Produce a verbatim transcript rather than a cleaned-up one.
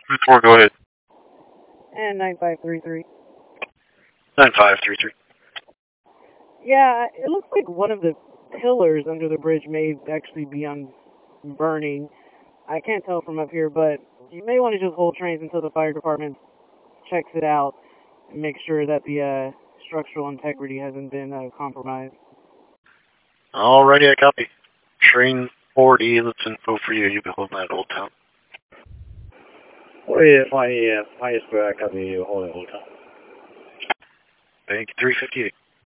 Four, go ahead. And nine five three three. Nine five three three. Yeah, it looks like one of the pillars under the bridge may actually be on burning. I can't tell from up here, but you may want to just hold trains until the fire department checks it out and make sure that the uh, structural integrity hasn't been uh, compromised. Alrighty, I copy. Train forty, let's info for you. You've been holding that Old Town. forty, five, five square, I copy you, hold it, hold it. Thank you, three fifty-eight.